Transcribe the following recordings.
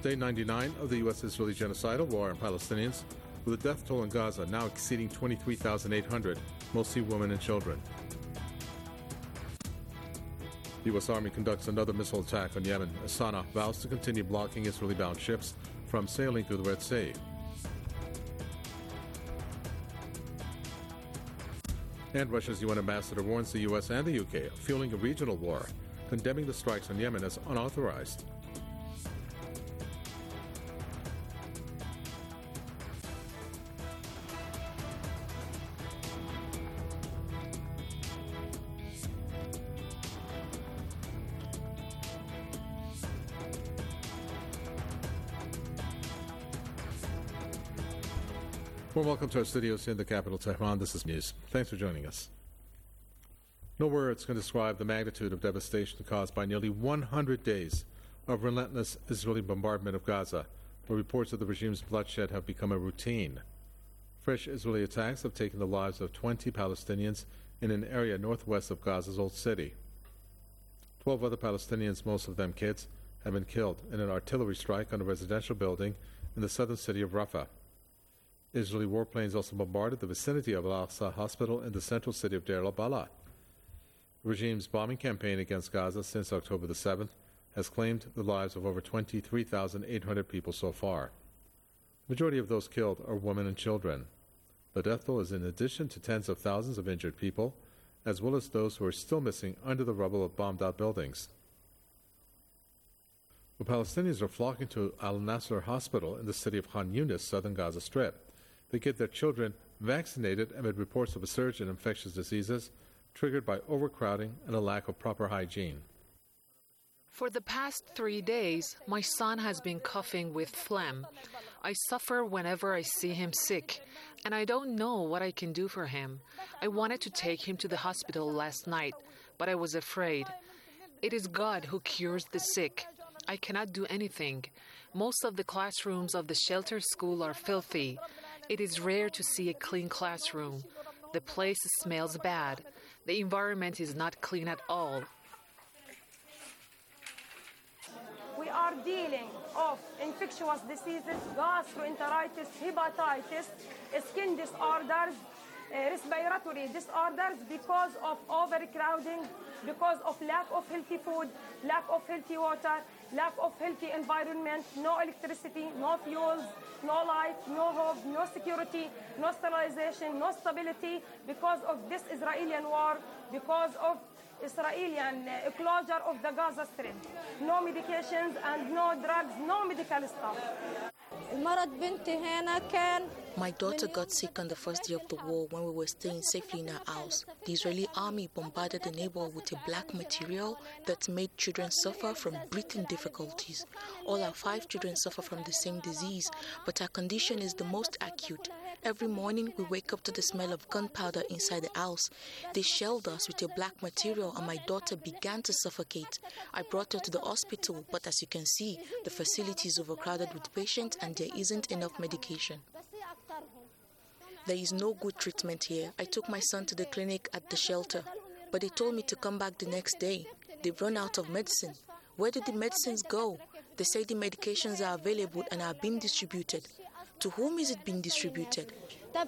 Day 99 of the U.S.-Israeli genocidal war on Palestinians, with the death toll in Gaza now exceeding 23,800, mostly women and children. The U.S. Army conducts another missile attack on Yemen as Sana'a vows to continue blocking Israeli-bound ships from sailing through the Red Sea. And Russia's UN ambassador warns the U.S. and the U.K. of fueling a regional war, condemning the strikes on Yemen as unauthorized. Well, welcome to our studios here in the capital, Tehran. This is News. Thanks for joining us. No words can describe the magnitude of devastation caused by nearly 100 days of relentless Israeli bombardment of Gaza, where reports of the regime's bloodshed have become a routine. Fresh Israeli attacks have taken the lives of 20 Palestinians in an area northwest of Gaza's Old City. 12 other Palestinians, most of them kids, have been killed in an artillery strike on a residential building in the southern city of Rafah. Israeli warplanes also bombarded the vicinity of Al-Aqsa Hospital in the central city of Deir al-Balah. The regime's bombing campaign against Gaza since October the 7th has claimed the lives of over 23,800 people so far. The majority of those killed are women and children. The death toll is in addition to tens of thousands of injured people, as well as those who are still missing under the rubble of bombed-out buildings. The Palestinians are flocking to Al-Nasser Hospital in the city of Khan Yunis, southern Gaza Strip. They get their children vaccinated amid reports of a surge in infectious diseases triggered by overcrowding and a lack of proper hygiene. For the past 3 days, my son has been coughing with phlegm. I suffer whenever I see him sick, and I don't know what I can do for him. I wanted to take him to the hospital last night, but I was afraid. It is God who cures the sick. I cannot do anything. Most of the classrooms of the shelter school are filthy. It is rare to see a clean classroom. The place smells bad. The environment is not clean at all. We are dealing with infectious diseases, gastroenteritis, hepatitis, skin disorders, respiratory disorders because of overcrowding, because of lack of healthy food, lack of healthy water, lack of healthy environment, no electricity, no fuels, no light, no hope, no security, no sterilization, no stability because of this Israeli war, because of Israeli closure of the Gaza Strip. No medications and no drugs, no medical stuff. My daughter got sick on the first day of the war when we were staying safely in our house. The Israeli army bombarded the neighborhood with a black material that made children suffer from breathing difficulties. All our 5 children suffer from the same disease, but our condition is the most acute. Every morning we wake up to the smell of gunpowder inside the house. They shelled us with a black material and my daughter began to suffocate. I brought her to the hospital, but as you can see, the facility is overcrowded with patients and there isn't enough medication. There is no good treatment here. I took my son to the clinic at the shelter, but they told me to come back the next day. They've run out of medicine. Where did the medicines go? They say the medications are available and are being distributed. To whom is it being distributed? The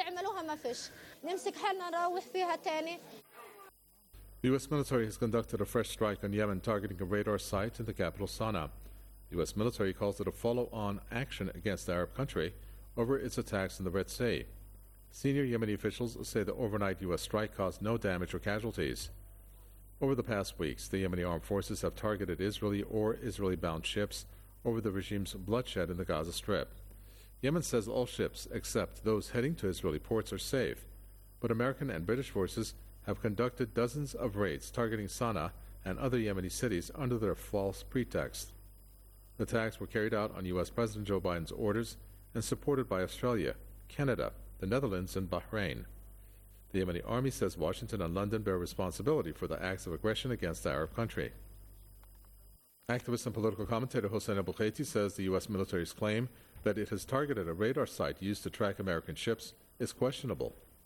U.S. military has conducted a fresh strike on Yemen targeting a radar site in the capital Sana'a. The U.S. military calls it a follow-on action against the Arab country over its attacks in the Red Sea. Senior Yemeni officials say the overnight U.S. strike caused no damage or casualties. Over the past weeks, the Yemeni armed forces have targeted Israeli or Israeli-bound ships over the regime's bloodshed in the Gaza Strip. Yemen says all ships, except those heading to Israeli ports, are safe, but American and British forces have conducted dozens of raids targeting Sana'a and other Yemeni cities under their false pretext. The attacks were carried out on U.S. President Joe Biden's orders and supported by Australia, Canada, the Netherlands, and Bahrain. The Yemeni army says Washington and London bear responsibility for the acts of aggression against the Arab country. Activist and political commentator Hossein Abulkhaiti says the U.S. military's claim that it has targeted a radar site used to track American ships is questionable.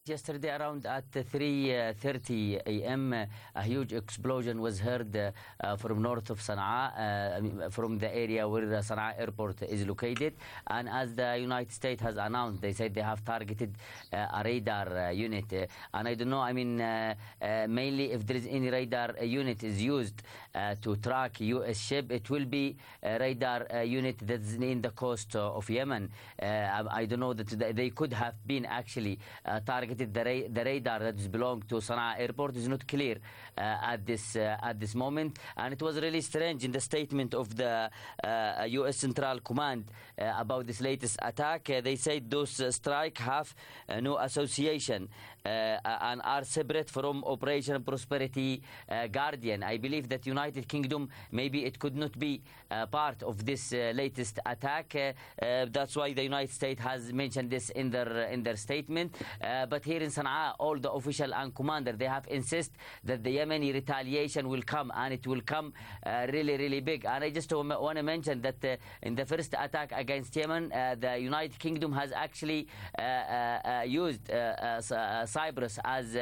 Yesterday around at 3:30 a.m. A huge explosion was heard from north of Sana'a, from the area where the Sana'a airport is located. And as the United States has announced, they said they have targeted a radar unit. And I don't know, mainly if there is any radar unit is used to track U.S. ship, it will be a radar unit that's in the coast of Yemen. I don't know that they could have been actually targeted. The radar that belongs to Sana'a airport is not clear at this moment, and it was really strange in the statement of the U.S. Central Command about this latest attack. They said those strikes have no association and are separate from Operation Prosperity Guardian. I believe that United Kingdom, maybe it could not be part of this latest attack. That's why the United States has mentioned this in their statement. But here in Sana'a, all the official and commander, they have insisted that the Yemeni retaliation will come, and it will come really, really big. And I just want to mention that in the first attack against Yemen, the United Kingdom has actually used Cyprus as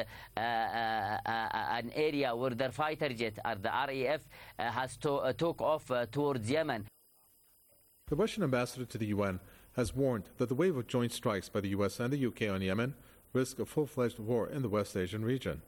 an area where their fighter jet, or the RAF, has took off towards Yemen. The Russian ambassador to the UN has warned that the wave of joint strikes by the US and the UK on Yemen risk a full-fledged war in the West Asian region.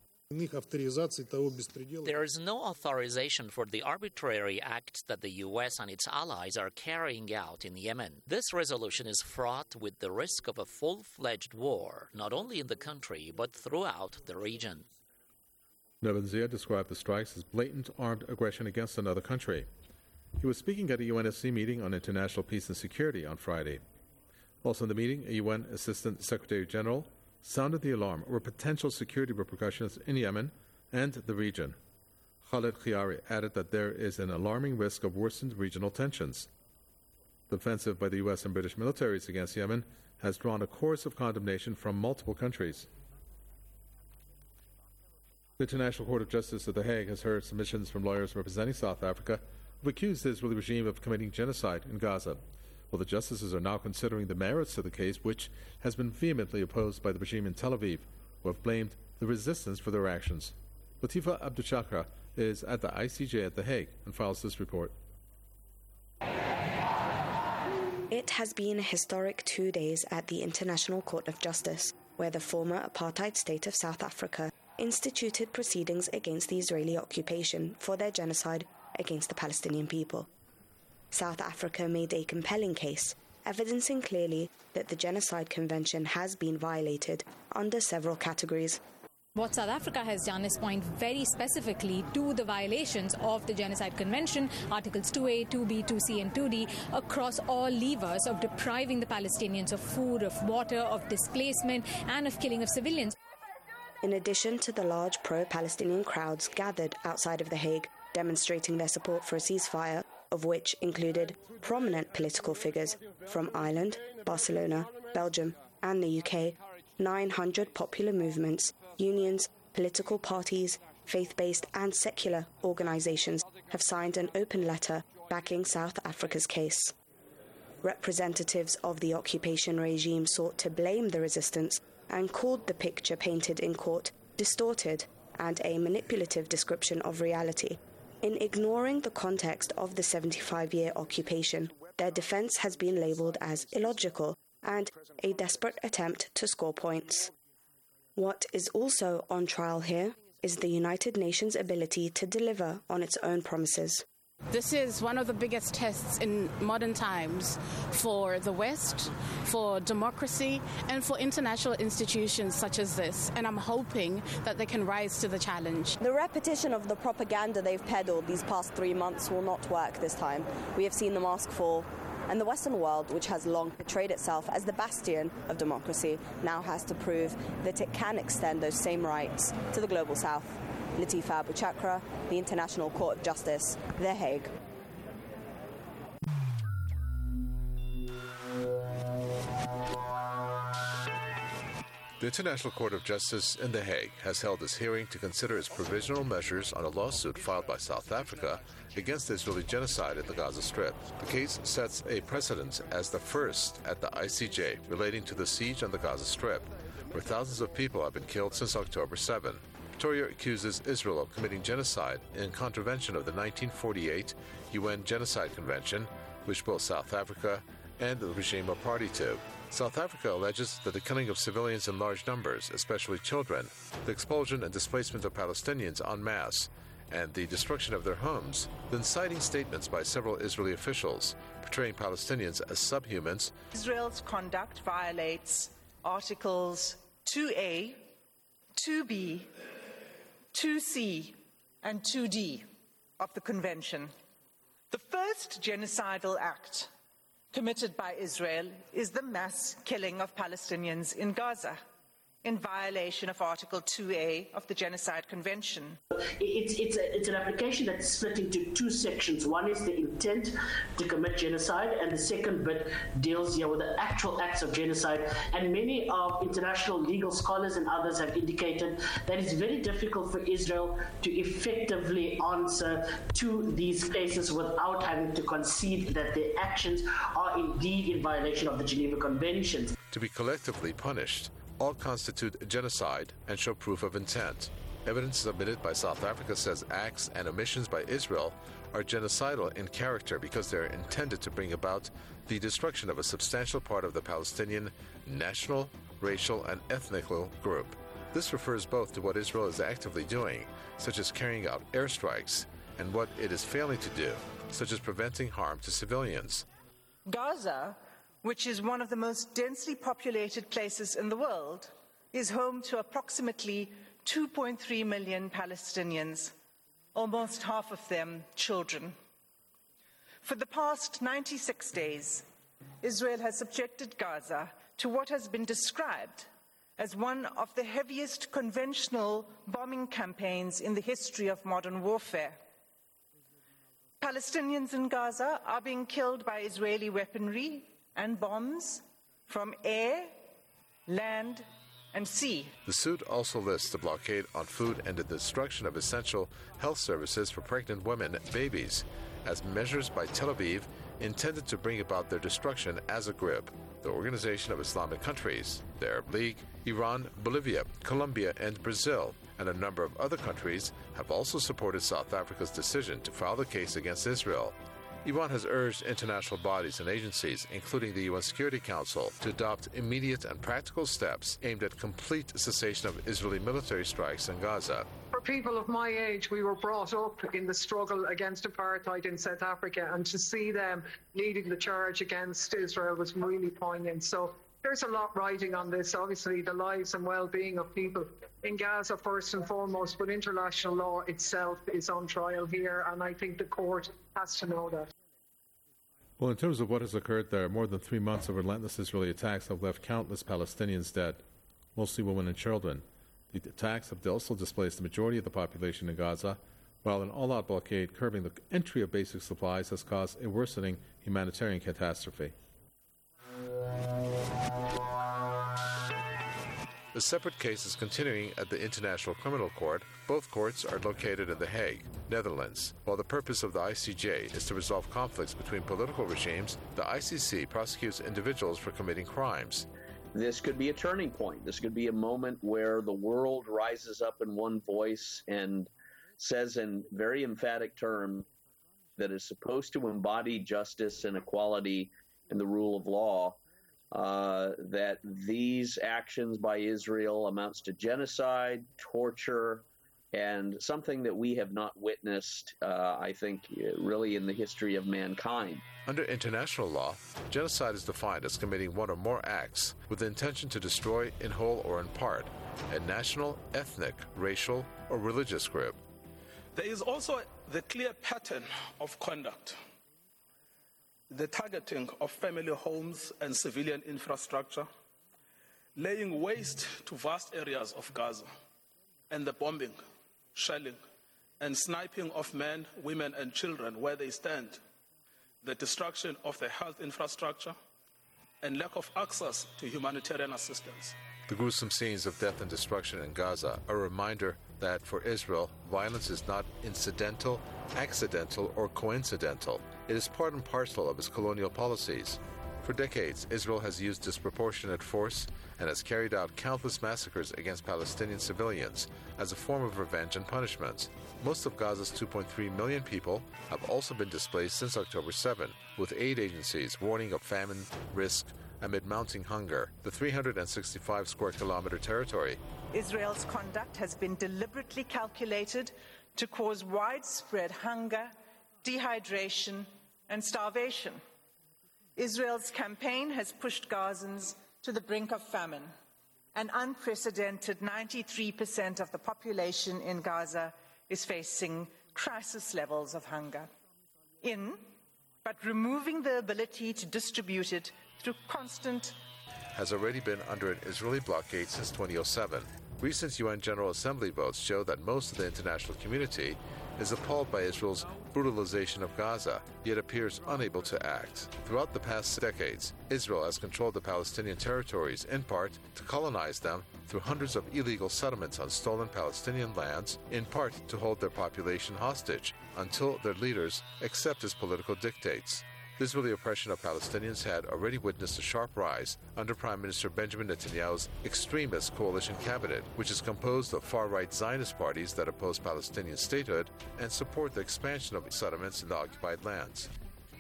There is no authorization for the arbitrary acts that the U.S. and its allies are carrying out in Yemen. This resolution is fraught with the risk of a full-fledged war, not only in the country, but throughout the region. Nebin Zia described the strikes as blatant armed aggression against another country. He was speaking at a UNSC meeting on international peace and security on Friday. Also in the meeting, a UN Assistant Secretary General sounded the alarm over potential security repercussions in Yemen and the region. Khaled Khiari added that there is an alarming risk of worsened regional tensions. The offensive by the U.S. and British militaries against Yemen has drawn a chorus of condemnation from multiple countries. The International Court of Justice at The Hague has heard submissions from lawyers representing South Africa who accused the Israeli regime of committing genocide in Gaza. Well, the justices are now considering the merits of the case, which has been vehemently opposed by the regime in Tel Aviv, who have blamed the resistance for their actions. Latifa Abduchakra is at the ICJ at The Hague and files this report. It has been a historic 2 days at the International Court of Justice, where the former apartheid state of South Africa instituted proceedings against the Israeli occupation for their genocide against the Palestinian people. South Africa made a compelling case, evidencing clearly that the Genocide Convention has been violated under several categories. What South Africa has done is point very specifically to the violations of the Genocide Convention, Articles 2A, 2B, 2C and 2D, across all levers of depriving the Palestinians of food, of water, of displacement and of killing of civilians. In addition to the large pro-Palestinian crowds gathered outside of The Hague, demonstrating their support for a ceasefire, of which included prominent political figures from Ireland, Barcelona, Belgium and the UK, 900 popular movements, unions, political parties, faith-based and secular organisations have signed an open letter backing South Africa's case. Representatives of the occupation regime sought to blame the resistance and called the picture painted in court distorted and a manipulative description of reality. In ignoring the context of the 75-year occupation, their defense has been labeled as illogical and a desperate attempt to score points. What is also on trial here is the United Nations' ability to deliver on its own promises. This is one of the biggest tests in modern times for the West, for democracy, and for international institutions such as this. And I'm hoping that they can rise to the challenge. The repetition of the propaganda they've peddled these past 3 months will not work this time. We have seen the mask fall. And the Western world, which has long portrayed itself as the bastion of democracy, now has to prove that it can extend those same rights to the global South. Latifa Abduchakra, the International Court of Justice, The Hague. The International Court of Justice in The Hague has held this hearing to consider its provisional measures on a lawsuit filed by South Africa against the Israeli genocide at the Gaza Strip. The case sets a precedent as the first at the ICJ relating to the siege on the Gaza Strip, where thousands of people have been killed since October 7. Pretoria accuses Israel of committing genocide in contravention of the 1948 UN Genocide Convention, which both South Africa and the regime are party to. South Africa alleges that the killing of civilians in large numbers, especially children, the expulsion and displacement of Palestinians en masse, and the destruction of their homes, then citing statements by several Israeli officials portraying Palestinians as subhumans. Israel's conduct violates Articles 2A, 2B, 2C, and 2D of the Convention. The first genocidal act committed by Israel is the mass killing of Palestinians in Gaza, in violation of Article 2A of the Genocide Convention. It's an application that's split into two sections. One is the intent to commit genocide, and the second bit deals here with the actual acts of genocide. And many of international legal scholars and others have indicated that it's very difficult for Israel to effectively answer to these cases without having to concede that their actions are indeed in violation of the Geneva Conventions. To be collectively punished, all constitute genocide and show proof of intent. Evidence submitted by South Africa says acts and omissions by Israel are genocidal in character because they are intended to bring about the destruction of a substantial part of the Palestinian national, racial, and ethnic group. This refers both to what Israel is actively doing, such as carrying out airstrikes, and what it is failing to do, such as preventing harm to civilians. Gaza, which is one of the most densely populated places in the world, is home to approximately 2.3 million Palestinians, almost half of them children. For the past 96 days, Israel has subjected Gaza to what has been described as one of the heaviest conventional bombing campaigns in the history of modern warfare. Palestinians in Gaza are being killed by Israeli weaponry and bombs from air, land, and sea. The suit also lists the blockade on food and the destruction of essential health services for pregnant women and babies as measures by Tel Aviv intended to bring about their destruction as a group. The Organization of Islamic Countries, the Arab League, Iran, Bolivia, Colombia, and Brazil, and a number of other countries have also supported South Africa's decision to file the case against Israel. Iran has urged international bodies and agencies, including the UN Security Council, to adopt immediate and practical steps aimed at complete cessation of Israeli military strikes in Gaza. For people of my age, we were brought up in the struggle against apartheid in South Africa, and to see them leading the charge against Israel was really poignant. So there's a lot riding on this. Obviously, the lives and well-being of people in Gaza first and foremost, but international law itself is on trial here, and I think the court has to know that. Well, in terms of what has occurred there, more than 3 months of relentless Israeli attacks have left countless Palestinians dead, mostly women and children. The attacks have also displaced the majority of the population in Gaza, while an all-out blockade curbing the entry of basic supplies has caused a worsening humanitarian catastrophe. The separate case is continuing at the International Criminal Court. Both courts are located in The Hague, Netherlands. While the purpose of the ICJ is to resolve conflicts between political regimes, the ICC prosecutes individuals for committing crimes. This could be a turning point. This could be a moment where the world rises up in one voice and says in very emphatic terms that it's supposed to embody justice and equality and the rule of law, that these actions by Israel amounts to genocide, torture, and something that we have not witnessed, I think, really in the history of mankind. Under international law, genocide is defined as committing one or more acts with the intention to destroy, in whole or in part, a national, ethnic, racial, or religious group. There is also the clear pattern of conduct. The targeting of family homes and civilian infrastructure, laying waste to vast areas of Gaza, and the bombing, shelling, and sniping of men, women, and children where they stand, the destruction of the health infrastructure, and lack of access to humanitarian assistance. The gruesome scenes of death and destruction in Gaza are a reminder that for Israel, violence is not incidental, accidental, or coincidental. It is part and parcel of its colonial policies. For decades, Israel has used disproportionate force and has carried out countless massacres against Palestinian civilians as a form of revenge and punishment. Most of Gaza's 2.3 million people have also been displaced since October 7, with aid agencies warning of famine risk amid mounting hunger. The 365 square kilometer territory. Israel's conduct has been deliberately calculated to cause widespread hunger, dehydration, and starvation. Israel's campaign has pushed Gazans to the brink of famine. An unprecedented 93% of the population in Gaza is facing crisis levels of hunger. But removing the ability to distribute it through constant has already been under an Israeli blockade since 2007. Recent UN General Assembly votes show that most of the international community is appalled by Israel's brutalization of Gaza, yet appears unable to act. Throughout the past decades, Israel has controlled the Palestinian territories in part to colonize them through hundreds of illegal settlements on stolen Palestinian lands, in part to hold their population hostage until their leaders accept his political dictates. The Israeli oppression of Palestinians had already witnessed a sharp rise under Prime Minister Benjamin Netanyahu's extremist coalition cabinet, which is composed of far-right Zionist parties that oppose Palestinian statehood and support the expansion of settlements in the occupied lands.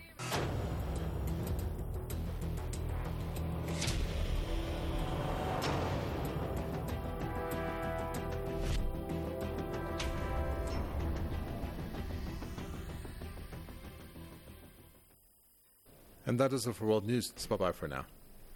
And that is it for World News. Bye-bye for now.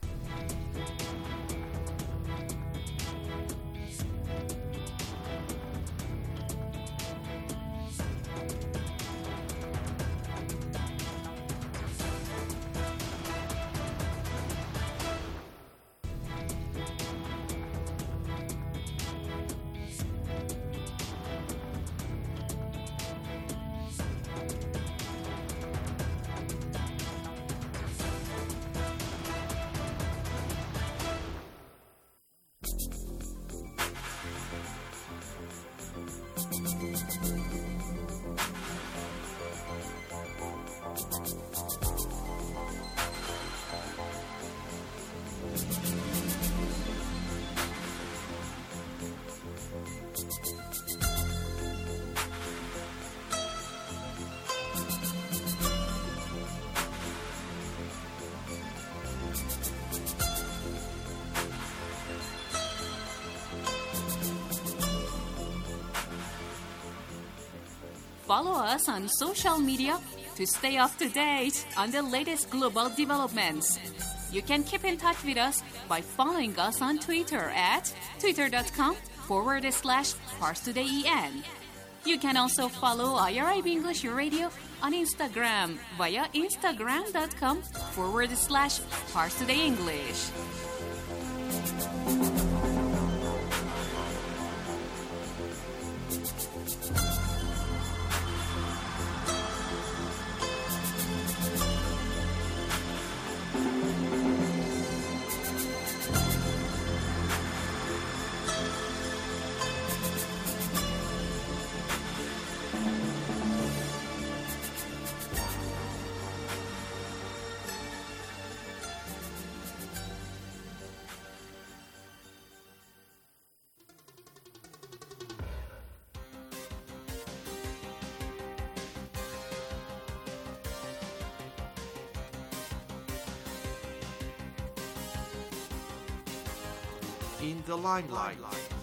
Follow us on social media to stay up to date on the latest global developments. You can keep in touch with us by following us on Twitter at twitter.com/ParsTodayEN. You can also follow IRIB English Radio on Instagram via instagram.com/ParsTodayEnglish. In the limelight.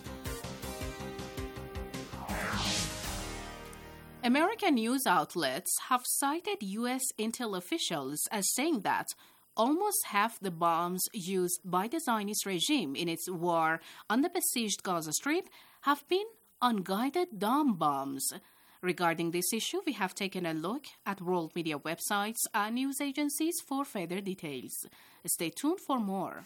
American news outlets have cited U.S. intel officials as saying that almost half the bombs used by the Zionist regime in its war on the besieged Gaza Strip have been unguided dome bombs. Regarding this issue, we have taken a look at world media websites and news agencies for further details. Stay tuned for more.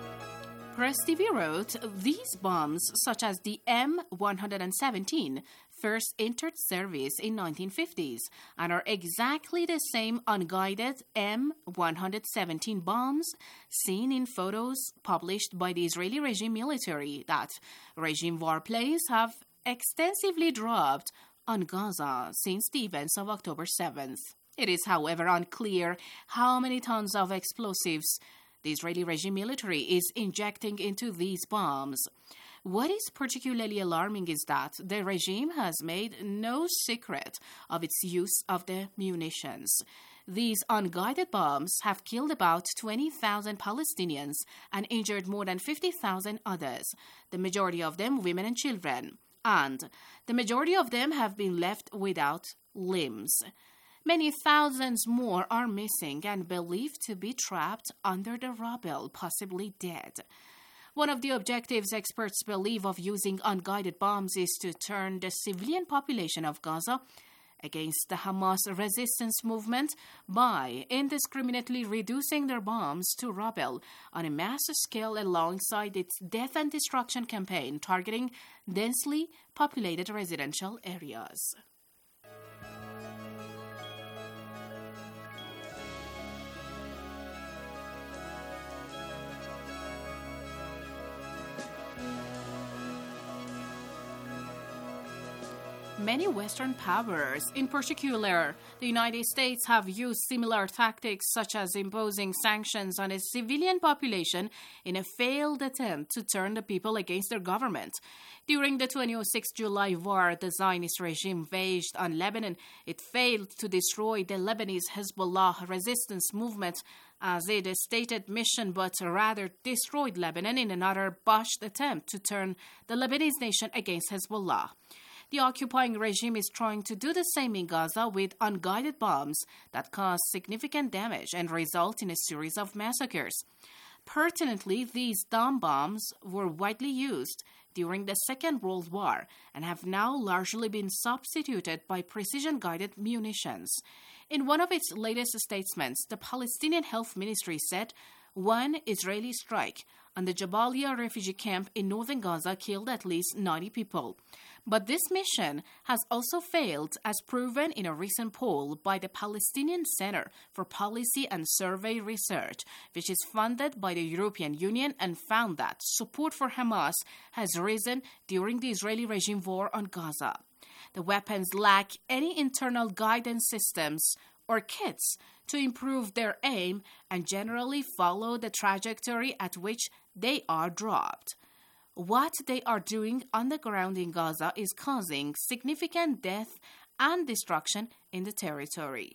Press TV wrote, these bombs, such as the M117, first entered service in 1950s and are exactly the same unguided M117 bombs seen in photos published by the Israeli regime military that regime warplanes have extensively dropped on Gaza since the events of October 7th. It is, however, unclear how many tons of explosives the Israeli regime military is injecting into these bombs. What is particularly alarming is that the regime has made no secret of its use of the munitions. These unguided bombs have killed about 20,000 Palestinians and injured more than 50,000 others, the majority of them women and children, and the majority of them have been left without limbs. Many thousands more are missing and believed to be trapped under the rubble, possibly dead. One of the objectives experts believe of using unguided bombs is to turn the civilian population of Gaza against the Hamas resistance movement by indiscriminately reducing their bombs to rubble on a mass scale alongside its death and destruction campaign targeting densely populated residential areas. Many Western powers, in particular the United States, have used similar tactics such as imposing sanctions on a civilian population in a failed attempt to turn the people against their government. During the 2006 July war the Zionist regime waged on Lebanon, it failed to destroy the Lebanese Hezbollah resistance movement as a stated mission, but rather destroyed Lebanon in another botched attempt to turn the Lebanese nation against Hezbollah. The occupying regime is trying to do the same in Gaza with unguided bombs that cause significant damage and result in a series of massacres. Pertinently, these dome bombs were widely used during the Second World War and have now largely been substituted by precision-guided munitions. In one of its latest statements, the Palestinian Health Ministry said one Israeli strike on the Jabalia refugee camp in northern Gaza killed at least 90 people. But this mission has also failed, as proven in a recent poll by the Palestinian Center for Policy and Survey Research, which is funded by the European Union, and found that support for Hamas has risen during the Israeli regime war on Gaza. The weapons lack any internal guidance systems or kits to improve their aim and generally follow the trajectory at which they are dropped. What they are doing on the ground in Gaza is causing significant death and destruction in the territory.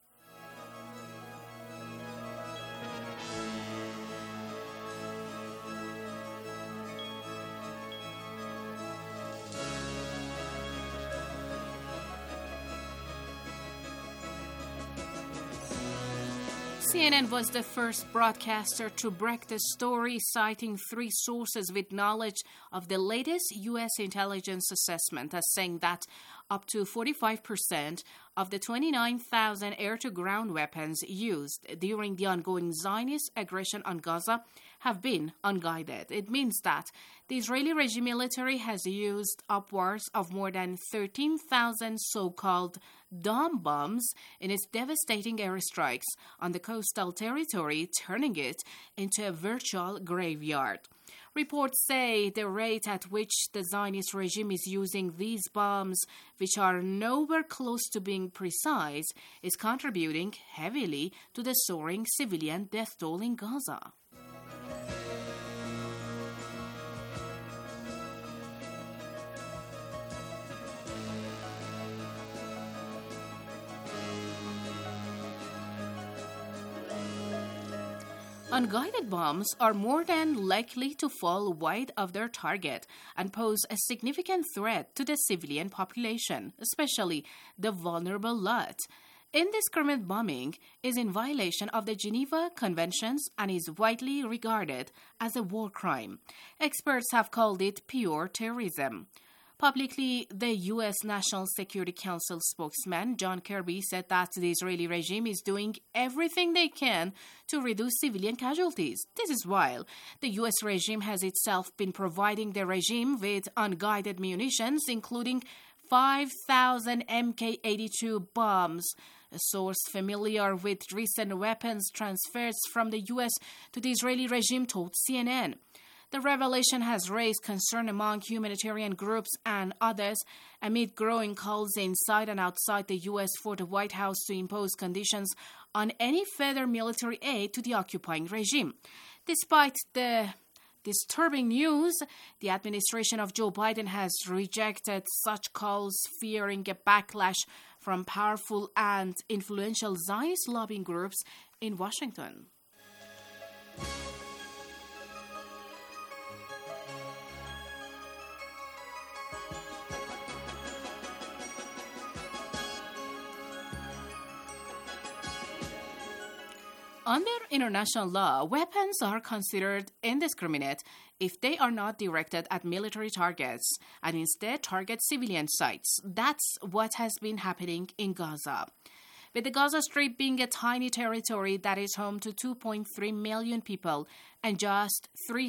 CNN was the first broadcaster to break the story, citing three sources with knowledge of the latest U.S. intelligence assessment as saying that up to 45% of the 29,000 air-to-ground weapons used during the ongoing Zionist aggression on Gaza have been unguided. It means that the Israeli regime military has used upwards of more than 13,000 so-called dome bombs in its devastating airstrikes on the coastal territory, turning it into a virtual graveyard. Reports say the rate at which the Zionist regime is using these bombs, which are nowhere close to being precise, is contributing heavily to the soaring civilian death toll in Gaza. Unguided bombs are more than likely to fall wide of their target and pose a significant threat to the civilian population, especially the vulnerable lot. Indiscriminate bombing is in violation of the Geneva Conventions and is widely regarded as a war crime. Experts have called it pure terrorism. Publicly, the U.S. National Security Council spokesman John Kirby said that the Israeli regime is doing everything they can to reduce civilian casualties. This is while the U.S. regime has itself been providing the regime with unguided munitions, including 5,000 Mk-82 bombs. A source familiar with recent weapons transfers from the U.S. to the Israeli regime told CNN. The revelation has raised concern among humanitarian groups and others amid growing calls inside and outside the U.S. for the White House to impose conditions on any further military aid to the occupying regime. Despite the disturbing news, the administration of Joe Biden has rejected such calls, fearing a backlash from powerful and influential Zionist lobbying groups in Washington. Under international law, weapons are considered indiscriminate if they are not directed at military targets and instead target civilian sites. That's what has been happening in Gaza. With the Gaza Strip being a tiny territory that is home to 2.3 million people and just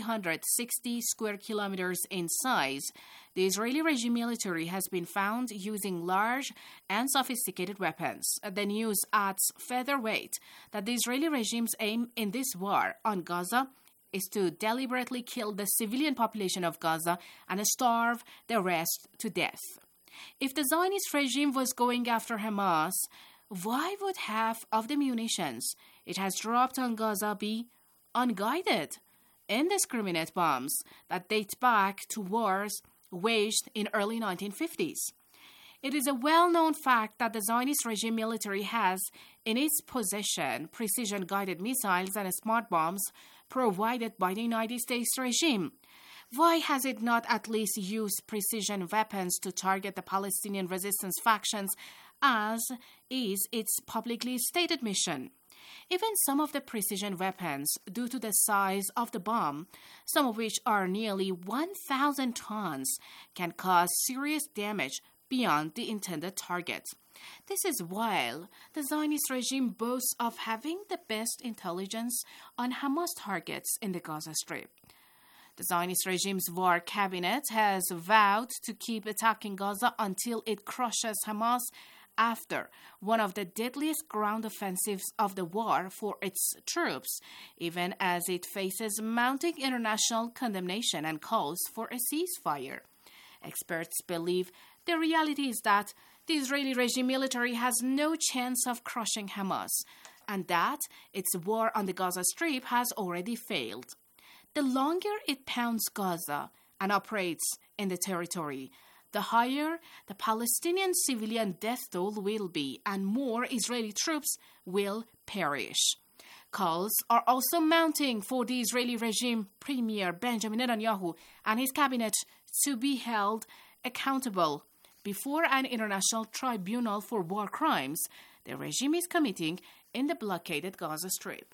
360 square kilometers in size, the Israeli regime military has been found using large and sophisticated weapons. The news adds further weight that the Israeli regime's aim in this war on Gaza is to deliberately kill the civilian population of Gaza and starve the rest to death. If the Zionist regime was going after Hamas, why would half of the munitions it has dropped on Gaza be unguided, indiscriminate bombs that date back to wars waged in early 1950s? It is a well-known fact that the Zionist regime military has in its possession precision-guided missiles and smart bombs provided by the United States regime. Why has it not at least used precision weapons to target the Palestinian resistance factions, as is its publicly stated mission? Even some of the precision weapons, due to the size of the bomb, some of which are nearly 1,000 tons, can cause serious damage beyond the intended target. This is while the Zionist regime boasts of having the best intelligence on Hamas targets in the Gaza Strip. The Zionist regime's war cabinet has vowed to keep attacking Gaza until it crushes Hamas after one of the deadliest ground offensives of the war for its troops, even as it faces mounting international condemnation and calls for a ceasefire. Experts believe the reality is that the Israeli regime military has no chance of crushing Hamas, and that its war on the Gaza Strip has already failed. The longer it pounds Gaza and operates in the territory, the higher the Palestinian civilian death toll will be, and more Israeli troops will perish. Calls are also mounting for the Israeli regime Premier Benjamin Netanyahu and his cabinet to be held accountable before an international tribunal for war crimes the regime is committing in the blockaded Gaza Strip.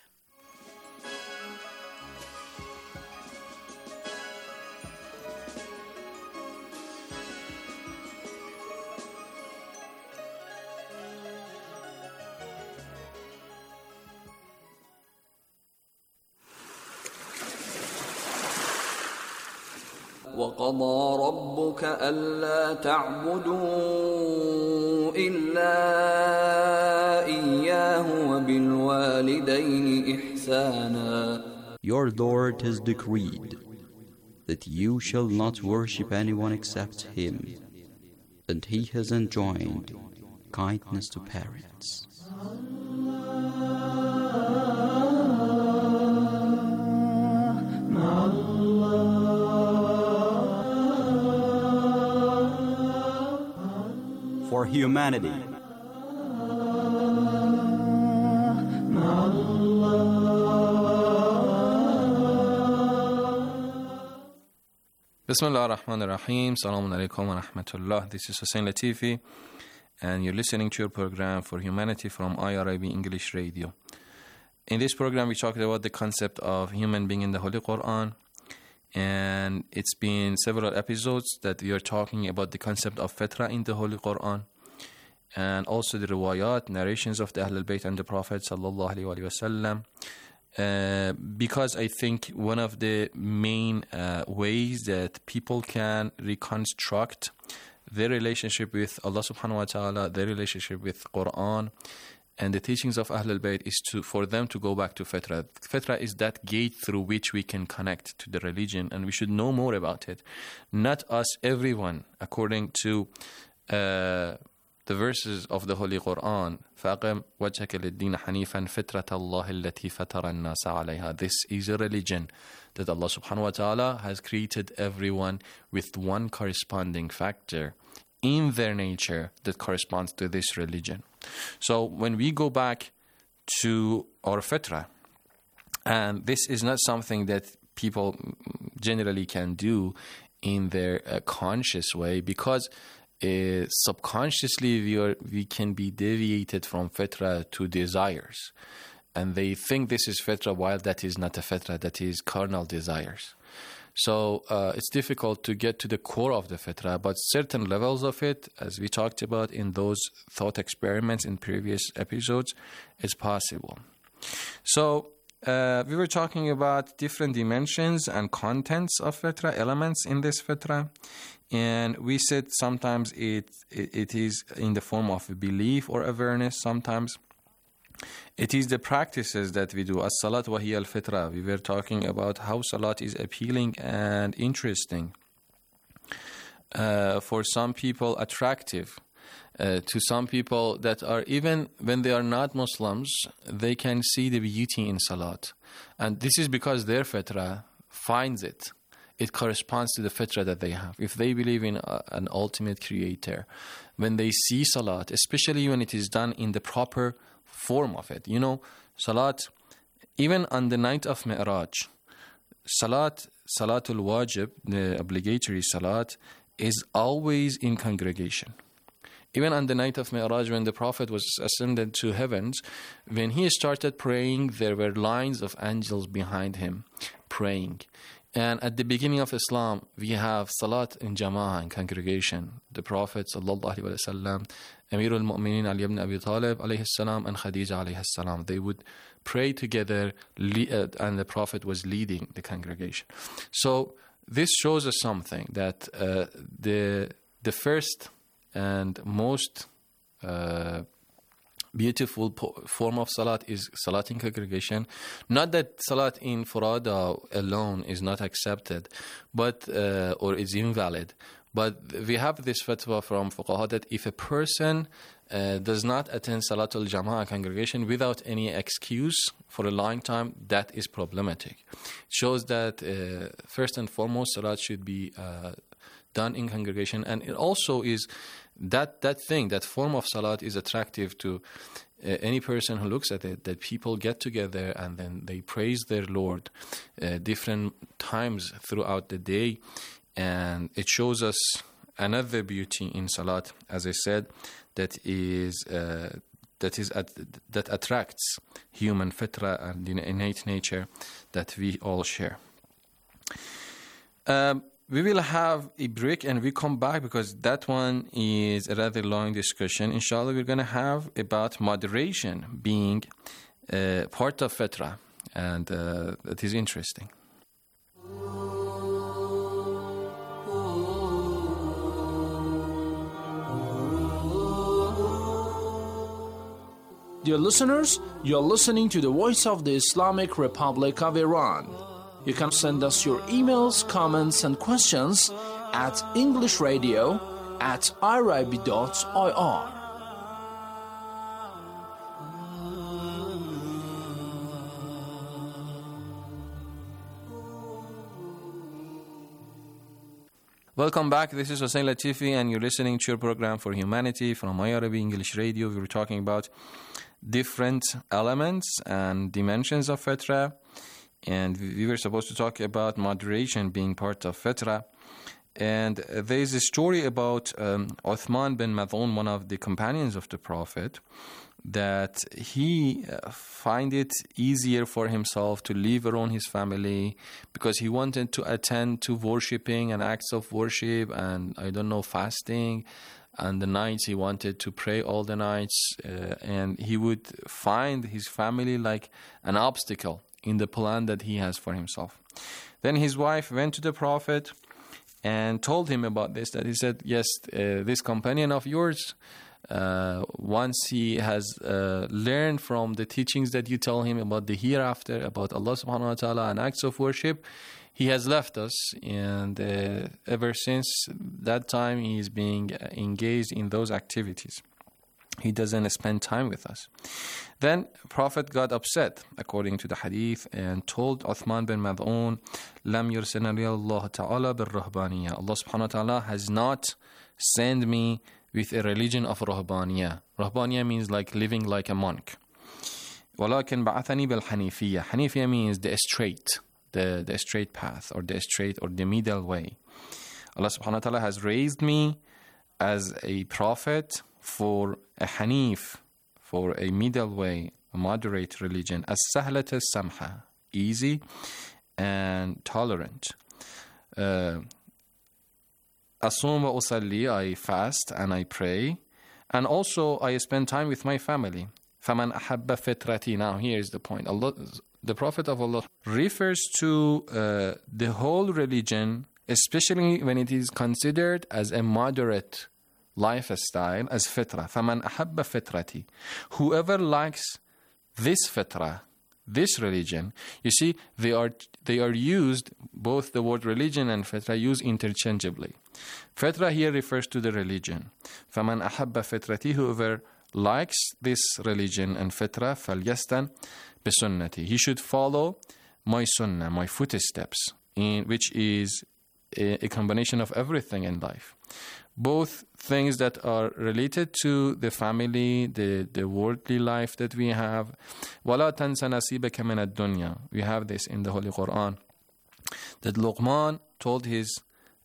وقضى ربك ألا تعبدوا إلا إياه وبالوالدين إحسانا. Your Lord has decreed that you shall not worship anyone except Him, and He has enjoined kindness to parents. For humanity. Bismillah ar-Rahman ar-Rahim. Assalamu alaikum wa rahmatullah. This is Hussein Latifi, and you're listening to your program For Humanity from IRIB English Radio. In this program, we talked about the concept of human being in the Holy Quran, and it's been several episodes that we are talking about the concept of Fitra in the Holy Quran, and also the riwayat, narrations of the Ahlul Bayt and the Prophet sallallahu alaihi wasallam. Because I think one of the main ways that people can reconstruct their relationship with Allah subhanahu wa ta'ala, their relationship with Quran, and the teachings of Ahlul Bayt is for them to go back to Fitra. Fitra is that gate through which we can connect to the religion, and we should know more about it. Not us, everyone, according to the verses of the Holy Quran. فَأَقِمْ وَجْهَكَ لِلدِّينَ حَنِيفًا فِطْرَةَ اللَّهِ الَّتِي فَطَرَ النَّاسَ عَلَيْهَا. This is a religion that Allah subhanahu wa ta'ala has created everyone with one corresponding factor in their nature that corresponds to this religion. So when we go back to our fitra, and this is not something that people generally can do in their conscious way, because subconsciously we can be deviated from fitra to desires, and they think this is fitra while that is not a fitra, that is carnal desires. So it's difficult to get to the core of the fitra, but certain levels of it, as we talked about in those thought experiments in previous episodes, is possible. So we were talking about different dimensions and contents of fitra, elements in this fitra, and we said sometimes it is in the form of a belief or awareness, sometimes it is the practices that we do. As-salat wa hiya al-fitra. We were talking about how salat is appealing and interesting. For some people, attractive. To some people that are, even when they are not Muslims, they can see the beauty in salat. And this is because their fitra finds it. It corresponds to the fitra that they have. If they believe in an ultimate creator, when they see salat, especially when it is done in the proper form of it. You know, salat, even on the night of Mi'raj, salatul wajib, the obligatory salat, is always in congregation. Even on the night of Mi'raj, when the Prophet was ascended to heavens, when he started praying, there were lines of angels behind him praying. And at the beginning of Islam, we have salat in jama'ah, in congregation. The Prophet sallallahu alaihi wasallam, Amir al-Mu'minin Ali ibn Abi Talib alayhi salam, and Khadija alayhi salam, they would pray together, and the Prophet was leading the congregation. So this shows us something, that the first and most beautiful form of salat is salat in congregation. Not that salat in furada alone is not accepted, but or is invalid. But we have this fatwa from fuqaha that if a person does not attend salatul jama'ah congregation without any excuse for a long time, that is problematic. It shows that first and foremost salat should be done in congregation, and it also is that form of salat is attractive to any person who looks at it, that people get together and then they praise their Lord different times throughout the day, and it shows us another beauty in salat, as I said, that attracts human fitra and the innate nature that we all share. We will have a break and we come back because that one is a rather long discussion. Inshallah, we're going to have about moderation being part of fitra, and that is interesting. Dear listeners, you're listening to the Voice of the Islamic Republic of Iran. You can send us your emails, comments, and questions at englishradio@irib.ir. Welcome back. This is Hossein Latifi, and you're listening to your program For Humanity from IRIB English Radio. We were talking about different elements and dimensions of fitra, and we were supposed to talk about moderation being part of fitra. And there is a story about Uthman bin Mad'un, one of the companions of the Prophet, that he find it easier for himself to leave around his family because he wanted to attend to worshipping and acts of worship and, fasting. And the nights he wanted to pray all the nights, and he would find his family like an obstacle in the plan that he has for himself. Then his wife went to the Prophet and told him about this, that he said, yes, this companion of yours, once he has learned from the teachings that you tell him about the hereafter, about Allah subhanahu wa ta'ala and acts of worship, he has left us, and ever since that time he is being engaged in those activities. He doesn't spend time with us. Then Prophet got upset, according to the hadith, and told Uthman bin Mad'un, "Lam yursilni Allah ta'ala bir-ruhbaniyya." Allah subhanahu wa ta'ala has not sent me with a religion of ruhbaniyya. Ruhbaniyya means like living like a monk. وَلَكِنْ بَعَثَنِي بِالْحَنِيفِيَّةِ. Hanifiyya means the straight path, or the straight or the middle way. Allah subhanahu wa ta'ala has raised me as a prophet for a Hanif, for a middle way, a moderate religion, as sahlat as samha, easy and tolerant. Asum wa usalli, I fast and I pray, and also I spend time with my family. فَمَنْ أَحَبَّ فِطْرَتِي. Now here is the point. Allah, the Prophet of Allah, refers to the whole religion, especially when it is considered as a moderate lifestyle, as fitra. فَمَنْ أَحَبَّ فِطْرَتِي. Whoever likes this fitra, this religion, you see, they are used, both the word religion and fitra used interchangeably. Fitra here refers to the religion. فَمَنْ أَحَبَّ فِطْرَتِي. Whoever likes this religion and fitra, فَلْيَسْتَنْ بِسُنَّتِي. He should follow my sunnah, my footsteps, which is a combination of everything in life. Both things that are related to the family, the worldly life that we have. وَلَا تَنْسَ نَصِيبَكَ مِنَ الدُّنْيَا. We have this in the Holy Quran, that Luqman told his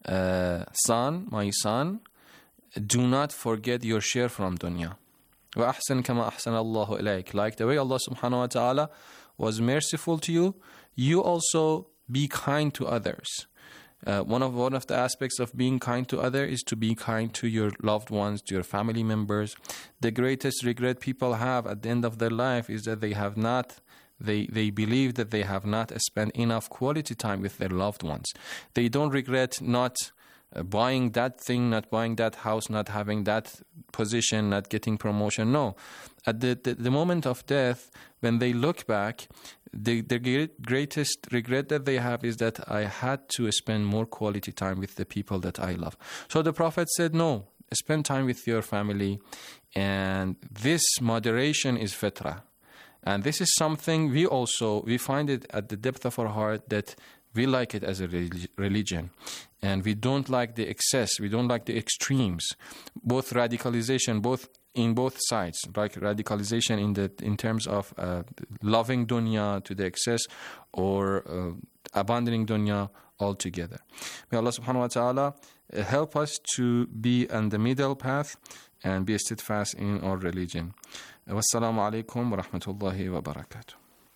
son, my son, do not forget your share from dunya. وَأَحْسَنْ كَمَا أَحْسَنَ اللَّهُ إِلَيْكَ. Like the way Allah subhanahu wa ta'ala was merciful to you, you also be kind to others. One of the aspects of being kind to others is to be kind to your loved ones, to your family members. The greatest regret people have at the end of their life is that they believe that they have not spent enough quality time with their loved ones. They don't regret not buying that thing, not buying that house, not having that position, not getting promotion. No. At the moment of death, when they look back, the greatest regret that they have is that I had to spend more quality time with the people that I love. So the Prophet said, no, spend time with your family. And this moderation is fitra. And this is something we find it at the depth of our heart, that we like it as a religion. And we don't like the excess, we don't like the extremes, both radicalization, in both sides, like radicalization in terms of loving dunya to the excess, or abandoning dunya altogether. May Allah subhanahu wa ta'ala help us to be on the middle path and be steadfast in our religion. Wassalamu alaikum wa rahmatullahi wa barakatuh.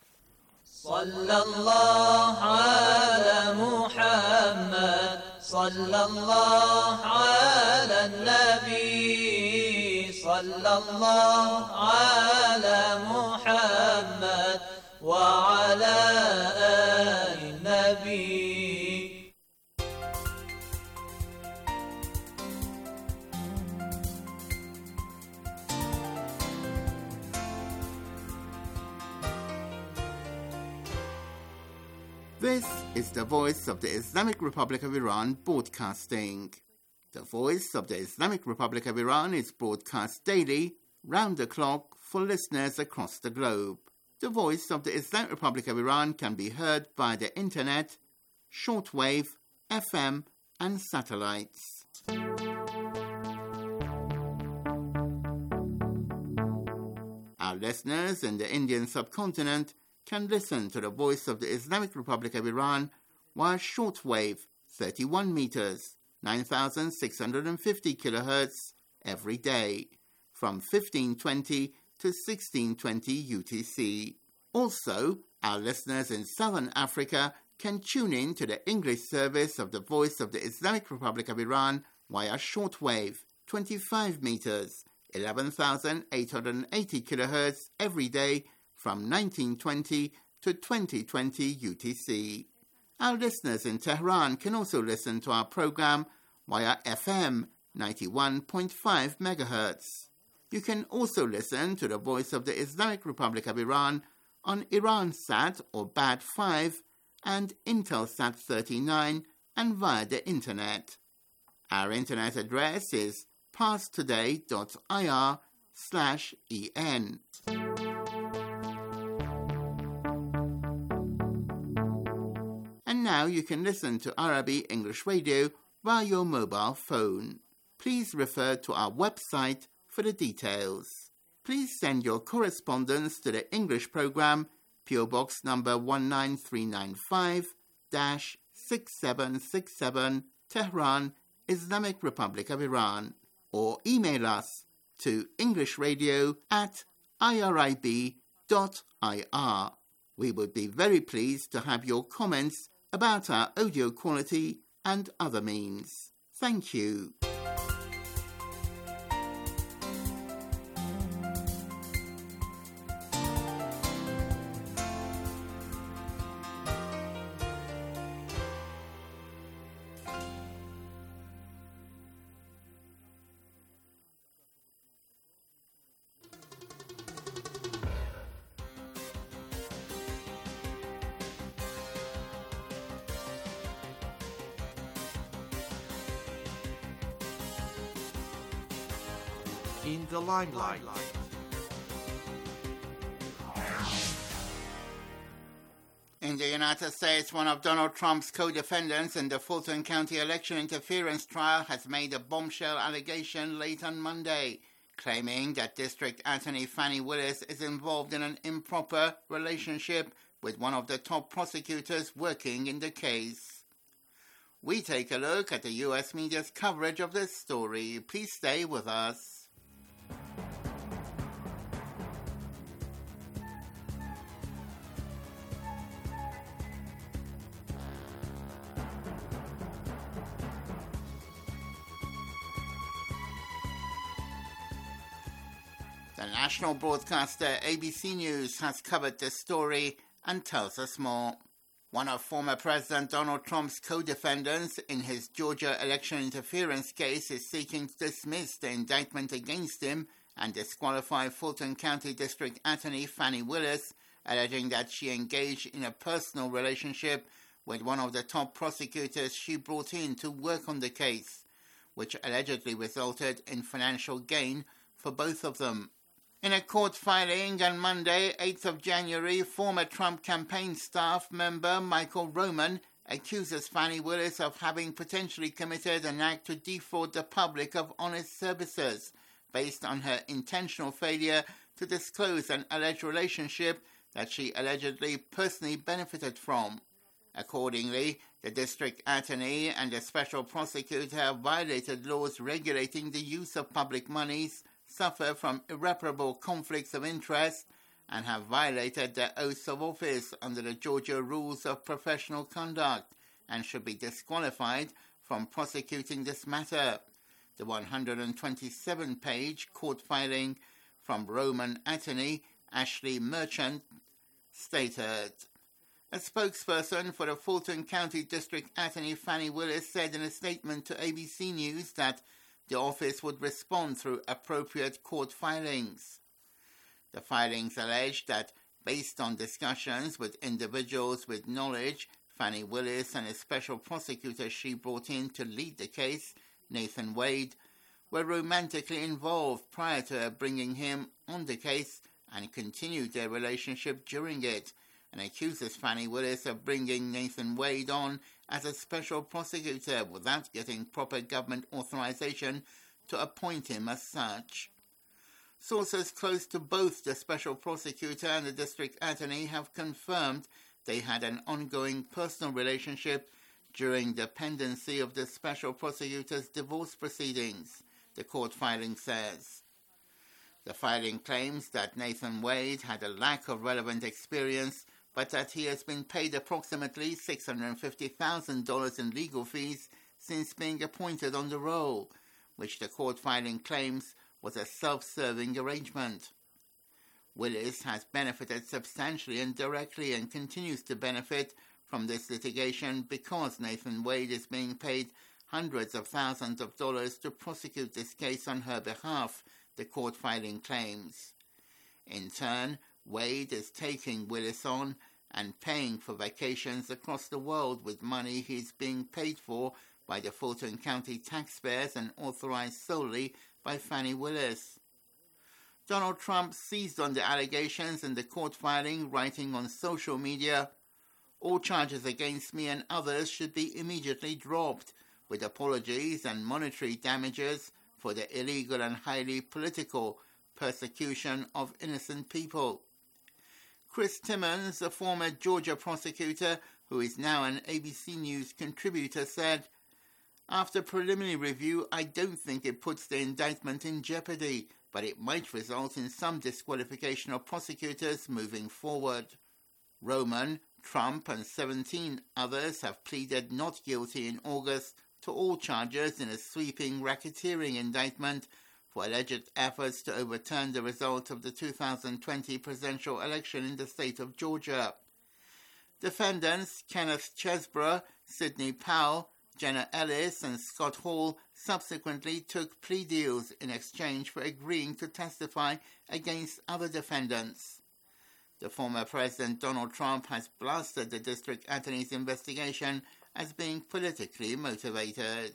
صلى الله على محمد صلى الله على النبي صلى الله على محمد وعلى آل النبي. This is the Voice of the Islamic Republic of Iran broadcasting. The Voice of the Islamic Republic of Iran is broadcast daily, round the clock, for listeners across the globe. The Voice of the Islamic Republic of Iran can be heard by the internet, shortwave, FM, and satellites. Our listeners in the Indian subcontinent can listen to the Voice of the Islamic Republic of Iran via shortwave 31 meters, 9,650 kilohertz every day, from 1520 to 1620 UTC. Also, our listeners in Southern Africa can tune in to the English service of the Voice of the Islamic Republic of Iran via shortwave 25 meters, 11,880 kilohertz every day, from 1920 to 2020 UTC. Our listeners in Tehran can also listen to our program via FM 91.5 MHz. You can also listen to the Voice of the Islamic Republic of Iran on Iransat or BAD 5 and Intelsat 39 and via the Internet. Our Internet address is parstoday.ir/en. And now you can listen to Arabi English Radio via your mobile phone. Please refer to our website for the details. Please send your correspondence to the English program, PO Box number 19395-6767, Tehran, Islamic Republic of Iran, or email us to englishradio@irib.ir. We would be very pleased to have your comments about our audio quality and other means. Thank you. In the limelight. In the United States, one of Donald Trump's co-defendants in the Fulton County election interference trial has made a bombshell allegation late on Monday, claiming that District Attorney Fani Willis is involved in an improper relationship with one of the top prosecutors working in the case. We take a look at the U.S. media's coverage of this story. Please stay with us. The national broadcaster ABC News has covered this story and tells us more. One of former President Donald Trump's co-defendants in his Georgia election interference case is seeking to dismiss the indictment against him and disqualify Fulton County District Attorney Fani Willis, alleging that she engaged in a personal relationship with one of the top prosecutors she brought in to work on the case, which allegedly resulted in financial gain for both of them. In a court filing on Monday, 8th of January, former Trump campaign staff member Michael Roman accuses Fani Willis of having potentially committed an act to defraud the public of honest services based on her intentional failure to disclose an alleged relationship that she allegedly personally benefited from. Accordingly, the district attorney and the special prosecutor violated laws regulating the use of public monies, suffer from irreparable conflicts of interest, and have violated their oaths of office under the Georgia Rules of Professional Conduct and should be disqualified from prosecuting this matter. The 127-page court filing from Roman attorney Ashley Merchant stated. A spokesperson for the Fulton County District Attorney Fani Willis said in a statement to ABC News that the office would respond through appropriate court filings. The filings allege that, based on discussions with individuals with knowledge, Fani Willis and a special prosecutor she brought in to lead the case, Nathan Wade, were romantically involved prior to her bringing him on the case and continued their relationship during it, and accuses Fani Willis of bringing Nathan Wade on as a special prosecutor without getting proper government authorization to appoint him as such. Sources close to both the special prosecutor and the district attorney have confirmed they had an ongoing personal relationship during the pendency of the special prosecutor's divorce proceedings, the court filing says. The filing claims that Nathan Wade had a lack of relevant experience, but that he has been paid approximately $650,000 in legal fees since being appointed on the role, which the court filing claims was a self-serving arrangement. Willis has benefited substantially and directly and continues to benefit from this litigation because Nathan Wade is being paid hundreds of thousands of dollars to prosecute this case on her behalf, the court filing claims. In turn, Wade is taking Willis on and paying for vacations across the world with money he's being paid for by the Fulton County taxpayers and authorized solely by Fani Willis. Donald Trump seized on the allegations in the court filing, writing on social media, "All charges against me and others should be immediately dropped, with apologies and monetary damages for the illegal and highly political persecution of innocent people." Chris Timmons, a former Georgia prosecutor who is now an ABC News contributor, said, "After preliminary review, I don't think it puts the indictment in jeopardy, but it might result in some disqualification of prosecutors moving forward." Roman, Trump, and 17 others have pleaded not guilty in August to all charges in a sweeping racketeering indictment for alleged efforts to overturn the result of the 2020 presidential election in the state of Georgia. Defendants Kenneth Chesbrough, Sidney Powell, Jenna Ellis, and Scott Hall subsequently took plea deals in exchange for agreeing to testify against other defendants. The former President Donald Trump has blasted the district attorney's investigation as being politically motivated.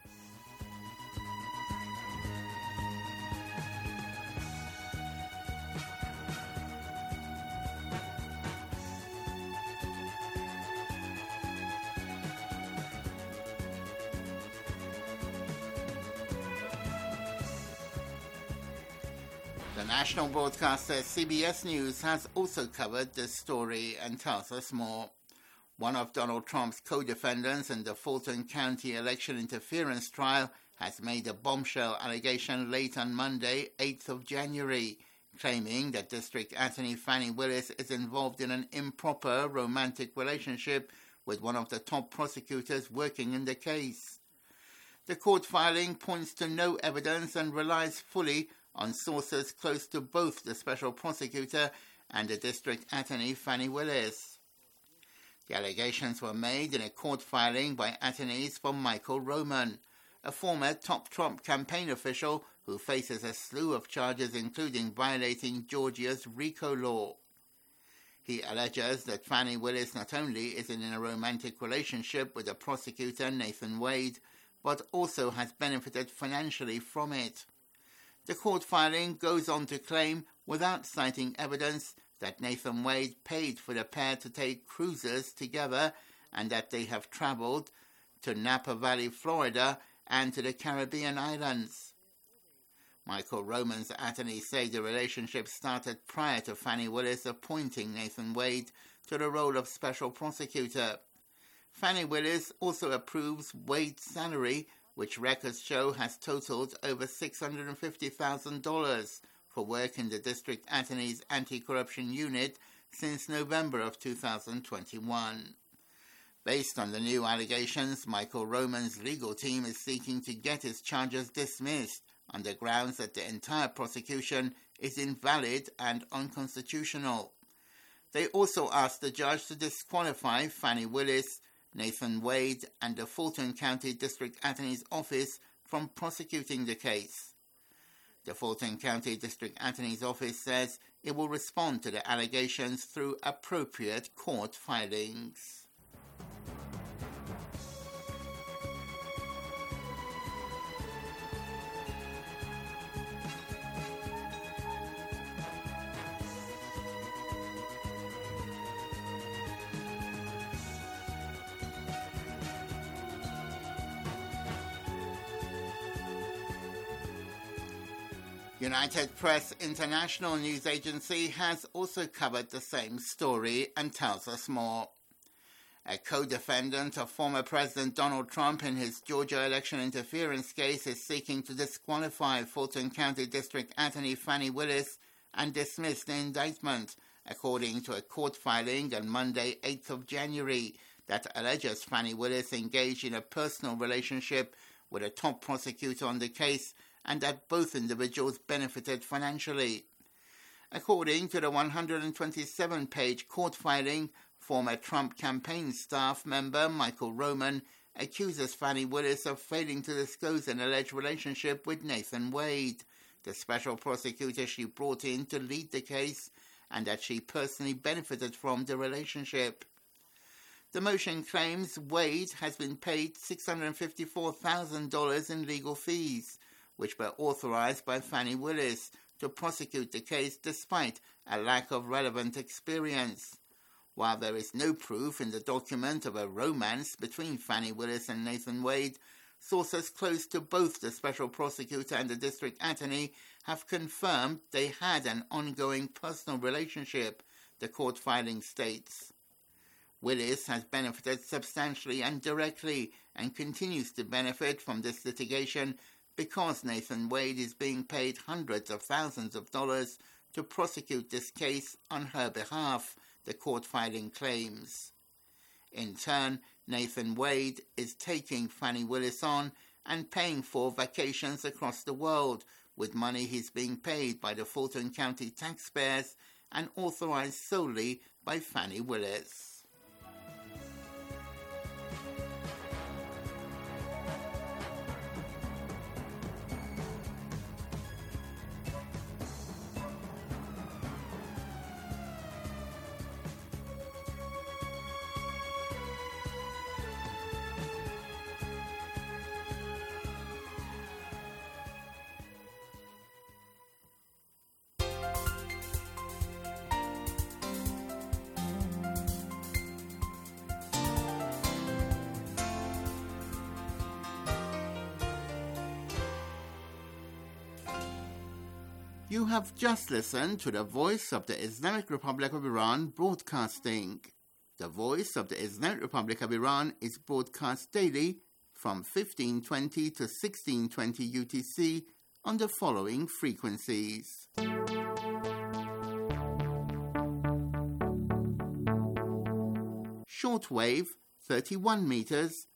The national broadcaster CBS News has also covered this story and tells us more. One of Donald Trump's co-defendants in the Fulton County election interference trial has made a bombshell allegation late on Monday, 8th of January, claiming that District Attorney Fani Willis is involved in an improper romantic relationship with one of the top prosecutors working in the case. The court filing points to no evidence and relies fully on sources close to both the special prosecutor and the district attorney Fani Willis. The allegations were made in a court filing by attorneys for Michael Roman, a former top Trump campaign official who faces a slew of charges including violating Georgia's RICO law. He alleges that Fani Willis not only is in a romantic relationship with the prosecutor Nathan Wade, but also has benefited financially from it. The court filing goes on to claim, without citing evidence, that Nathan Wade paid for the pair to take cruises together and that they have traveled to Napa Valley, Florida, and to the Caribbean islands. Michael Roman's attorneys say the relationship started prior to Fani Willis appointing Nathan Wade to the role of special prosecutor. Fani Willis also approves Wade's salary, which records show has totaled over $650,000 for work in the district attorney's anti-corruption unit since November of 2021. Based on the new allegations, Michael Roman's legal team is seeking to get his charges dismissed on the grounds that the entire prosecution is invalid and unconstitutional. They also asked the judge to disqualify Fani Willis, Nathan Wade, and the Fulton County District Attorney's Office from prosecuting the case. The Fulton County District Attorney's Office says it will respond to the allegations through appropriate court filings. United Press International News Agency has also covered the same story and tells us more. A co-defendant of former President Donald Trump in his Georgia election interference case is seeking to disqualify Fulton County District Attorney Fani Willis and dismiss the indictment, according to a court filing on Monday, 8th of January, that alleges Fani Willis engaged in a personal relationship with a top prosecutor on the case and that both individuals benefited financially. According to the 127-page court filing, Former Trump campaign staff member Michael Roman accuses Fani Willis of failing to disclose an alleged relationship with Nathan Wade, the special prosecutor she brought in to lead the case, and that she personally benefited from the relationship. The motion claims Wade has been paid $654,000 in legal fees, which were authorized by Fani Willis to prosecute the case despite a lack of relevant experience. While there is no proof in the document of a romance between Fani Willis and Nathan Wade, sources close to both the special prosecutor and the district attorney have confirmed they had an ongoing personal relationship, the court filing states. Willis has benefited substantially and directly and continues to benefit from this litigation because Nathan Wade is being paid hundreds of thousands of dollars to prosecute this case on her behalf, the court filing claims. In turn, Nathan Wade is taking Fani Willis on and paying for vacations across the world with money he's being paid by the Fulton County taxpayers and authorized solely by Fani Willis. You have just listened to the Voice of the Islamic Republic of Iran broadcasting. The Voice of the Islamic Republic of Iran is broadcast daily from 1520 to 1620 UTC on the following frequencies. Shortwave 31 meters,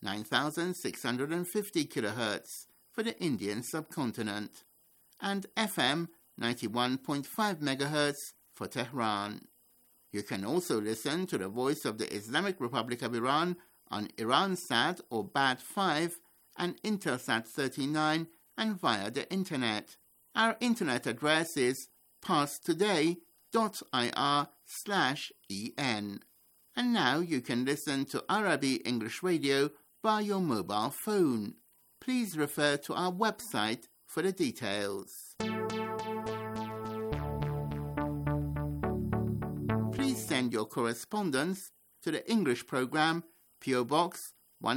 9,650 kilohertz for the Indian subcontinent, and FM 91.5 MHz for Tehran. You can also listen to the Voice of the Islamic Republic of Iran on Iransat or BAT5 and Intelsat 39 and via the Internet. Our Internet address is parstoday.ir/en. And now you can listen to Arabi English Radio by your mobile phone. Please refer to our website for the details. Please send your correspondence to the English program, PO Box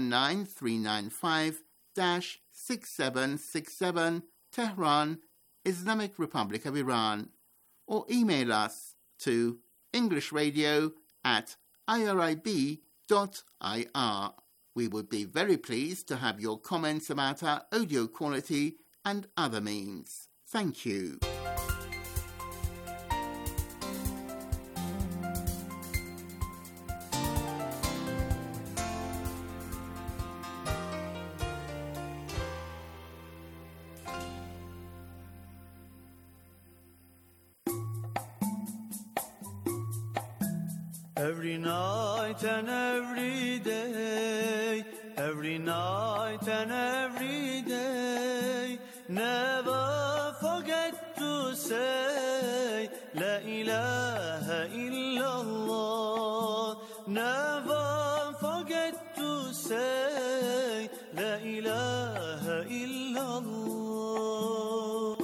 19395-6767, Tehran, Islamic Republic of Iran, or email us to englishradio@irib.ir. We would be very pleased to have your comments about our audio quality and other means. Thank you. Every night and every day, every night and every day, never forget to say La ilaha illallah. Never forget to say La ilaha illallah.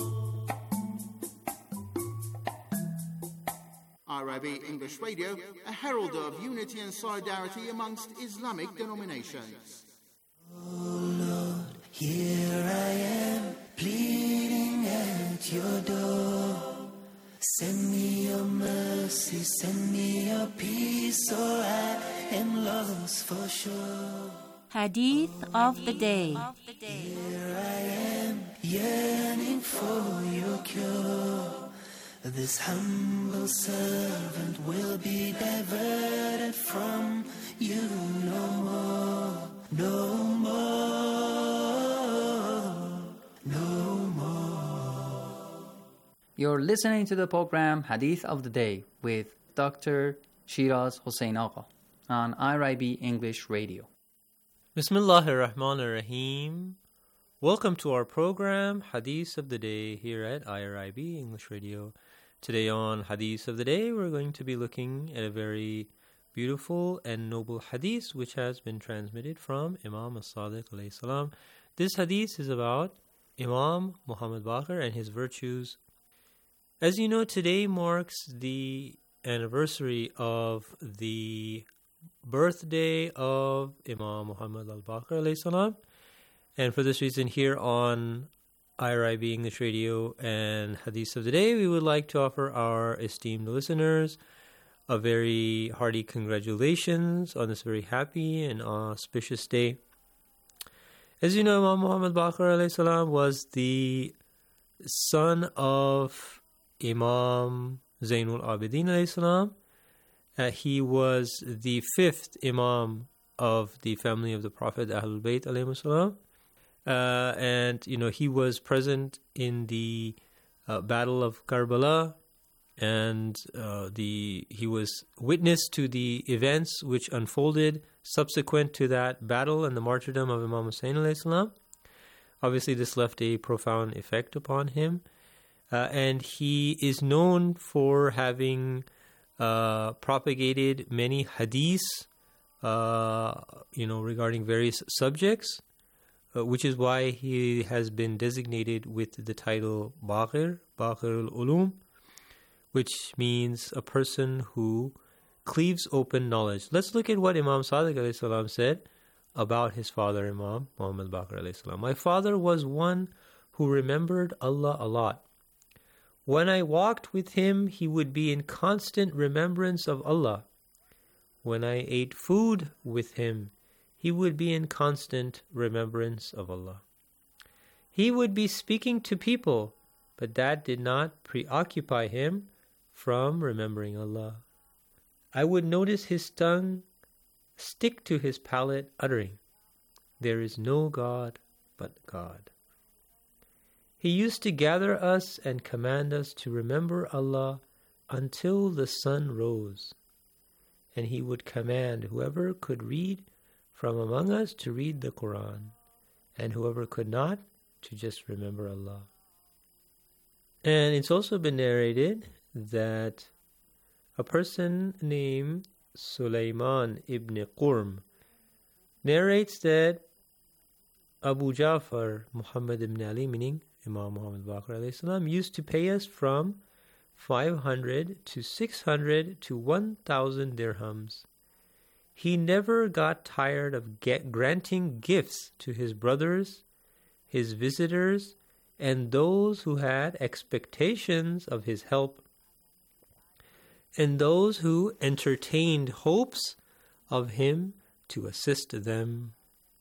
RIB English Radio, a herald of unity and solidarity amongst Islamic denominations. Oh Lord, here I am, pleading at your door. Send me your mercy, send me your peace, or I am lost for sure. Hadith of the Day. Here I am, yearning for your cure. This humble servant will be diverted from you no more, no more, no more. You're listening to the program Hadith of the Day with Dr. Shiraz Hossein Agha on IRIB English Radio. Bismillahir Rahmanir Rahim. Welcome to our program, Hadith of the Day, here at IRIB English Radio. Today on Hadith of the Day, we're going to be looking at a very beautiful and noble hadith which has been transmitted from Imam as-Sadiq alayhi salam. This hadith is about Imam Muhammad Baqir and his virtues. As you know, today marks the anniversary of the birthday of Imam Muhammad al-Baqir alayhi salam. And for this reason, here on IRIB English Radio and Hadith of the Day, we would like to offer our esteemed listeners a very hearty congratulations on this very happy and auspicious day. As you know, Imam Muhammad Baqir alayhi salam was the son of Imam Zainul Abidin alayhi salam. He was the fifth Imam of the family of the Prophet Ahlul Bayt alayhi salam. And he was present in the Battle of Karbala, and he was witness to the events which unfolded subsequent to that battle and the martyrdom of Imam Hussein alayhi salam. Obviously, this left a profound effect upon him, and he is known for having propagated many hadiths, regarding various subjects, which is why he has been designated with the title Baqir al-Ulum, which means a person who cleaves open knowledge. Let's look at what Imam Sadiq alayhi salam said about his father, Imam Muhammad Baqir alayhi salam. My father was one who remembered Allah a lot. When I walked with him, he would be in constant remembrance of Allah. When I ate food with him, he would be in constant remembrance of Allah. He would be speaking to people, but that did not preoccupy him from remembering Allah. I would notice his tongue stick to his palate, uttering, "There is no God but God." He used to gather us and command us to remember Allah until the sun rose. And he would command whoever could read from among us to read the Quran, and whoever could not, to just remember Allah. And it's also been narrated that a person named Sulaiman ibn Qurm narrates that Abu Ja'far Muhammad ibn Ali, meaning Imam Muhammad Baqir alayhi salam, used to pay us from 500 to 600 to 1,000 dirhams. He never got tired of granting gifts to his brothers, his visitors, and those who had expectations of his help, and those who entertained hopes of him to assist them,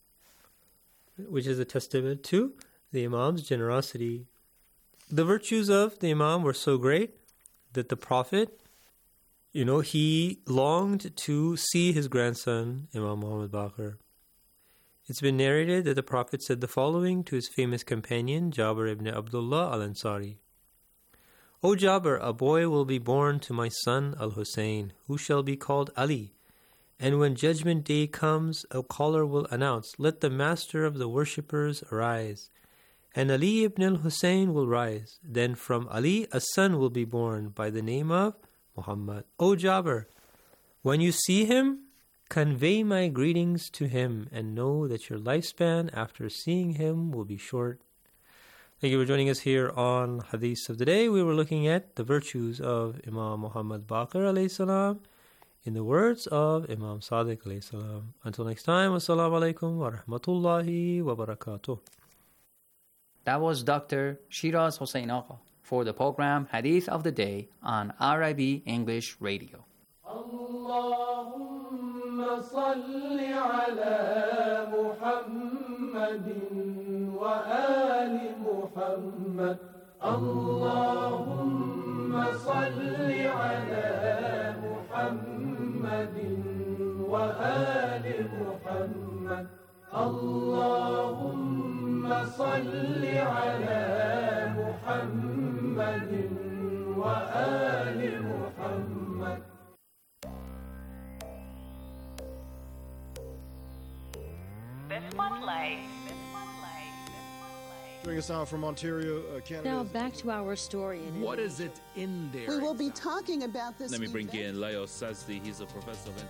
which is a testament to the Imam's generosity. The virtues of the Imam were so great that the Prophet, he longed to see his grandson, Imam Muhammad Baqir. It's been narrated that the Prophet said the following to his famous companion, Jabir ibn Abdullah al-Ansari. O Jabir, a boy will be born to my son al-Hussein, who shall be called Ali. And when judgment day comes, a caller will announce, let the master of the worshippers arise. And Ali ibn al-Hussein will rise. Then from Ali a son will be born by the name of Muhammad. O Jabir, when you see him, convey my greetings to him and know that your lifespan after seeing him will be short. Thank you for joining us here on Hadith of the Day. We were looking at the virtues of Imam Muhammad Baqir alayhi salam in the words of Imam Sadiq alayhi salam. Until next time, wassalamu alaikum wa rahmatullahi wa barakatuh. That was Dr. Shiraz Hossein Agha for the program Hadith of the Day on IRIB English Radio. Allahumma salli ala Muhammadin wa ali Muhammad. Allahumma salli ala Muhammadin wa ali Muhammad. Allahumma salli ala Muhammadin wa ali Muhammad. Spotlight. Joining us now from Ontario, Canada. Now back to our story. What is it in there? We will be talking about this. Let me bring in Leo Sazdi. He's a professor of